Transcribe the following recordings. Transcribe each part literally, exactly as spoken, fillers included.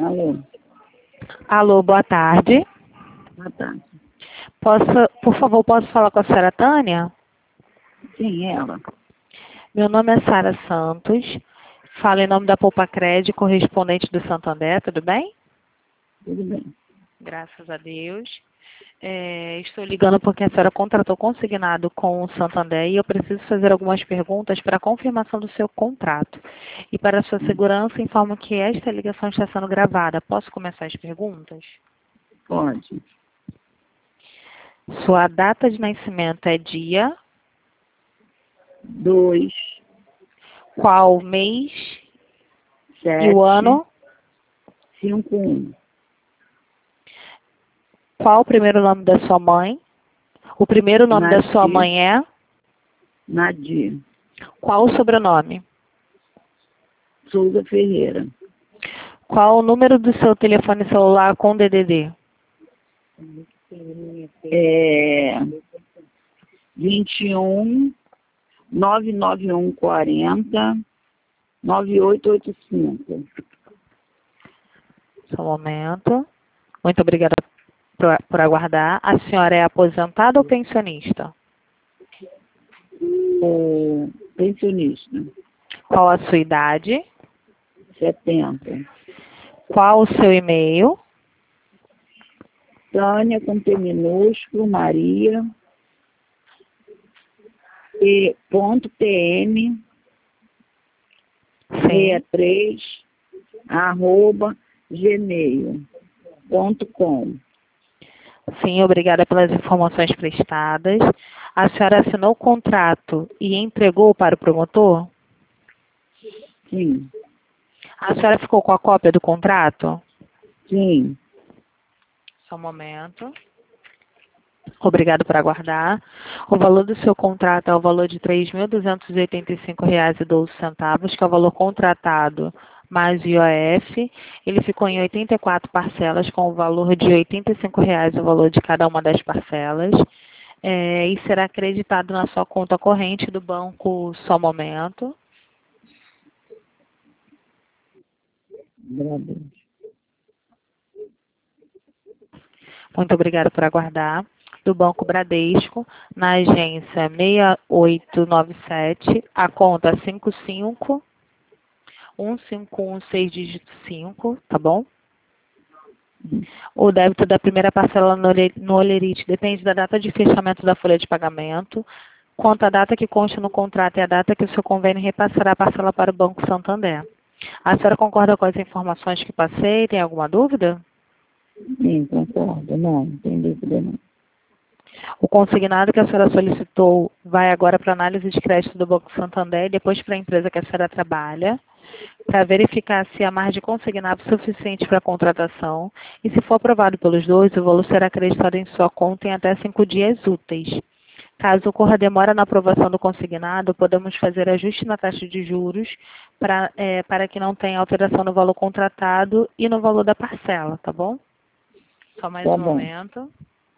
Alô, Alô, boa tarde. boa tarde. Posso, por favor, posso falar com a senhora Tânia? Sim, ela. Meu nome é Sara Santos. Falo em nome da Poupa Cred, correspondente do Santander, tudo bem? Tudo bem. Graças a Deus. É, estou ligando porque a senhora contratou consignado com o Santander e eu preciso fazer algumas perguntas para a confirmação do seu contrato. E para a sua segurança, informo que esta ligação está sendo gravada. Posso começar as perguntas? Pode. Sua data de nascimento é dia? Dois, Qual mês sete, e o ano? cinco, um. Qual o primeiro nome da sua mãe? O primeiro nome da sua Nadir, mãe é? Nadir. Qual o sobrenome? Souza Ferreira. Qual o número do seu telefone celular com D D D? É vinte e um, nove nove um, quarenta, nove oito oito cinco. Só um momento. Muito obrigada por, por aguardar. A senhora é aposentada ou pensionista? O pensionista. Qual a sua idade? setenta. Qual o seu e-mail? Tânia com T minúsculo, Maria, e ponto pm, sessenta e três, arroba, gmail ponto com. Sim, obrigada pelas informações prestadas. A senhora assinou o contrato e entregou para o promotor? Sim, A senhora ficou com a cópia do contrato? sim, Só um momento. Obrigado por aguardar. O valor do seu contrato é o valor de três mil duzentos e oitenta e cinco reais e doze centavos, que é o valor contratado mais I O F. Ele ficou em oitenta e quatro parcelas, com o valor de oitenta e cinco reais o valor de cada uma das parcelas. É, e será acreditado na sua conta corrente do banco Só Momento. Agradeço. Muito obrigada por aguardar. Do Banco Bradesco, na agência seis oito nove sete, a conta cinco cinco um cinco um seis dígito cinco, tá bom? O débito da primeira parcela no ole- no Olerite depende da data de fechamento da folha de pagamento. Quanto à data que consta no contrato é a data que o seu convênio repassará a parcela para o Banco Santander. A senhora concorda com as informações que passei? Tem alguma dúvida? Sim, concordo. Não, não tem dúvida não. O consignado que a senhora solicitou vai agora para análise de crédito do Banco Santander e depois para a empresa que a senhora trabalha, para verificar se há margem consignado suficiente para a contratação. E se for aprovado pelos dois, o valor será acreditado em sua conta em até cinco dias úteis. Caso ocorra demora na aprovação do consignado, podemos fazer ajuste na taxa de juros para, é, para que não tenha alteração no valor contratado e no valor da parcela, tá bom? Só mais Tá um bom. momento.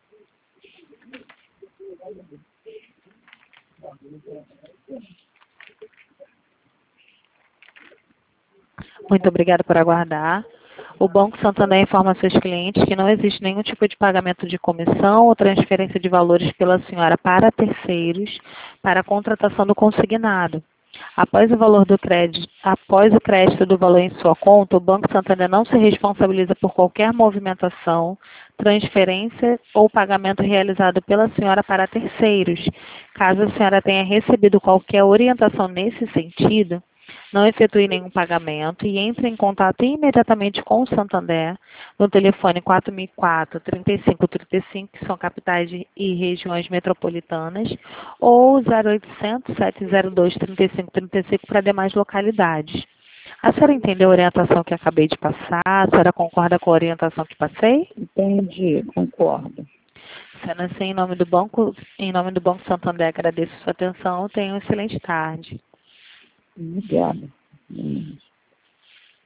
Muito obrigada por aguardar. O Banco Santander informa a seus clientes que não existe nenhum tipo de pagamento de comissão ou transferência de valores pela senhora para terceiros para a contratação do consignado. Após o valor do crédito, após o crédito do valor em sua conta, o Banco Santander não se responsabiliza por qualquer movimentação, transferência ou pagamento realizado pela senhora para terceiros. Caso a senhora tenha recebido qualquer orientação nesse sentido, não efetue nenhum pagamento e entre em contato imediatamente com o Santander no telefone quatro mil e quatro, trinta e cinco trinta e cinco, que são capitais e regiões metropolitanas, ou zero oitocentos, sete zero dois, trinta e cinco trinta e cinco para demais localidades. A senhora entendeu a orientação que acabei de passar? A senhora concorda com a orientação que passei? Entendi, concordo. Sendo assim, em nome do Banco, em nome do Banco Santander, agradeço a sua atenção. Tenha uma excelente tarde. Obrigada.